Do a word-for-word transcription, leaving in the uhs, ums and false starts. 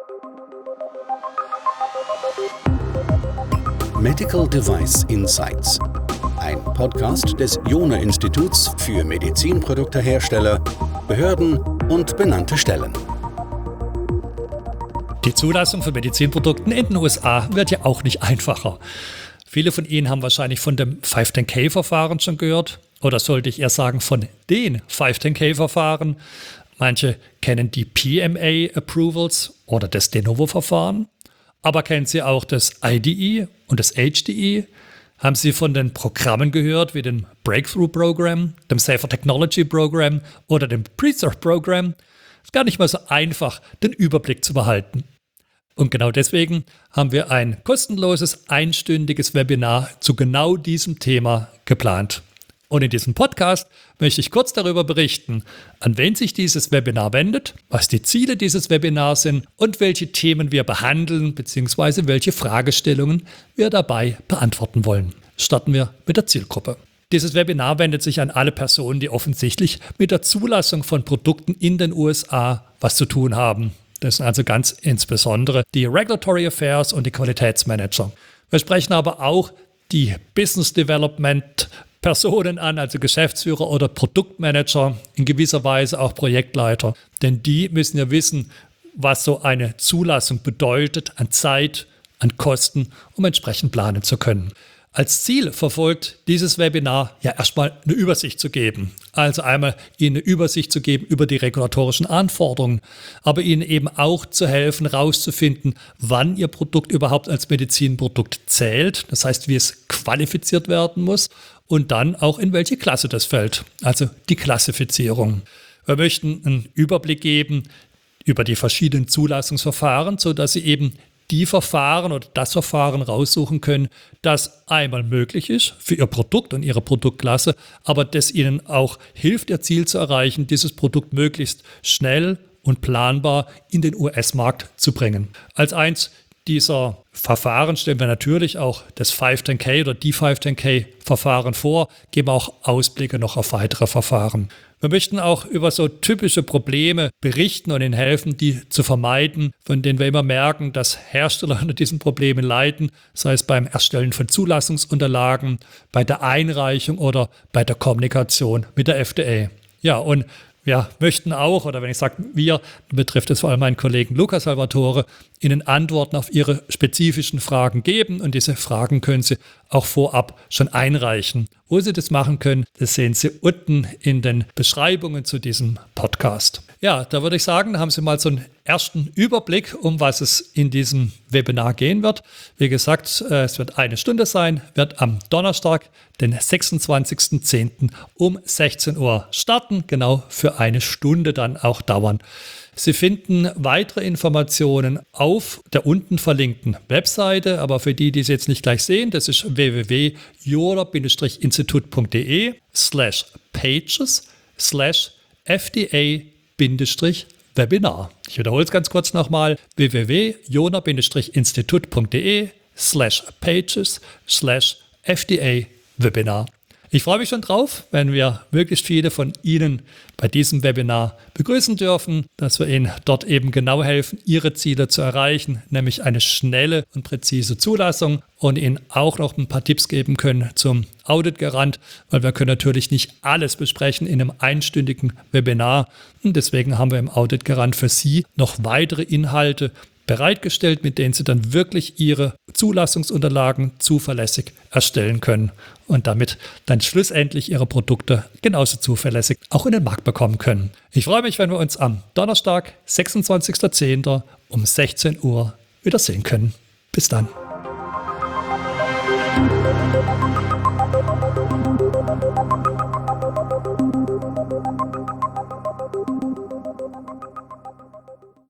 Medical Device Insights, ein Podcast des Jona-Instituts für Medizinproduktehersteller, Behörden und benannte Stellen. Die Zulassung von Medizinprodukten in den U S A wird ja auch nicht einfacher. Viele von Ihnen haben wahrscheinlich von dem fünf zehn K-Verfahren schon gehört. Oder sollte ich eher sagen, von den fünf zehn K-Verfahren. Manche kennen die P M A-Approvals oder das De Novo-Verfahren. Aber kennen Sie auch das I D E und das H D E? Haben Sie von den Programmen gehört, wie dem Breakthrough-Programm, dem Safer Technology-Programm oder dem Preserve-Programm? Es ist gar nicht mal so einfach, den Überblick zu behalten. Und genau deswegen haben wir ein kostenloses, einstündiges Webinar zu genau diesem Thema geplant. Und in diesem Podcast möchte ich kurz darüber berichten, an wen sich dieses Webinar wendet, was die Ziele dieses Webinars sind und welche Themen wir behandeln bzw. welche Fragestellungen wir dabei beantworten wollen. Starten wir mit der Zielgruppe. Dieses Webinar wendet sich an alle Personen, die offensichtlich mit der Zulassung von Produkten in den U S A was zu tun haben. Das sind also ganz insbesondere die Regulatory Affairs und die Qualitätsmanager. Wir sprechen aber auch die Business Development Personen an, also Geschäftsführer oder Produktmanager, in gewisser Weise auch Projektleiter. Denn die müssen ja wissen, was so eine Zulassung bedeutet an Zeit, an Kosten, um entsprechend planen zu können. Als Ziel verfolgt dieses Webinar ja erstmal eine Übersicht zu geben. Also einmal Ihnen eine Übersicht zu geben über die regulatorischen Anforderungen, aber Ihnen eben auch zu helfen, herauszufinden, wann Ihr Produkt überhaupt als Medizinprodukt zählt. Das heißt, wie es qualifiziert werden muss und dann auch in welche Klasse das fällt. Also die Klassifizierung. Wir möchten einen Überblick geben über die verschiedenen Zulassungsverfahren, sodass Sie eben die Verfahren oder das Verfahren raussuchen können, das einmal möglich ist für Ihr Produkt und Ihre Produktklasse, aber das Ihnen auch hilft, Ihr Ziel zu erreichen, dieses Produkt möglichst schnell und planbar in den U S-Markt zu bringen. Als eins dieser Verfahren stellen wir natürlich auch das fünf zehn K oder die fünf zehn K-Verfahren vor, geben auch Ausblicke noch auf weitere Verfahren. Wir möchten auch über so typische Probleme berichten und Ihnen helfen, die zu vermeiden, von denen wir immer merken, dass Hersteller unter diesen Problemen leiden, sei es beim Erstellen von Zulassungsunterlagen, bei der Einreichung oder bei der Kommunikation mit der F D A. Ja, und wir möchten auch, oder wenn ich sage wir, dann betrifft es vor allem meinen Kollegen Luca Salvatore, Ihnen Antworten auf Ihre spezifischen Fragen geben und diese Fragen können Sie auch vorab schon einreichen. Wo Sie das machen können, das sehen Sie unten in den Beschreibungen zu diesem Podcast. Ja, da würde ich sagen, da haben Sie mal so einen ersten Überblick, um was es in diesem Webinar gehen wird. Wie gesagt, es wird eine Stunde sein, wird am Donnerstag, den sechsundzwanzigsten zehnten um sechzehn Uhr starten, genau für eine Stunde dann auch dauern. Sie finden weitere Informationen auf der unten verlinkten Webseite, aber für die, die es jetzt nicht gleich sehen, das ist w w w punkt jona-institut.de slash pages slash fda-webinar. Ich wiederhole es ganz kurz nochmal, w w w punkt jona-institut.de slash pages slash fda-webinar. Ich freue mich schon drauf, wenn wir möglichst viele von Ihnen bei diesem Webinar begrüßen dürfen, dass wir Ihnen dort eben genau helfen, Ihre Ziele zu erreichen, nämlich eine schnelle und präzise Zulassung und Ihnen auch noch ein paar Tipps geben können zum Audit-Garant, weil wir können natürlich nicht alles besprechen in einem einstündigen Webinar und deswegen haben wir im Audit-Garant für Sie noch weitere Inhalte bereitgestellt, mit denen Sie dann wirklich Ihre Zulassungsunterlagen zuverlässig erstellen können und damit dann schlussendlich Ihre Produkte genauso zuverlässig auch in den Markt bekommen können. Ich freue mich, wenn wir uns am Donnerstag, sechsundzwanzigsten zehnten um sechzehn Uhr wiedersehen können. Bis dann.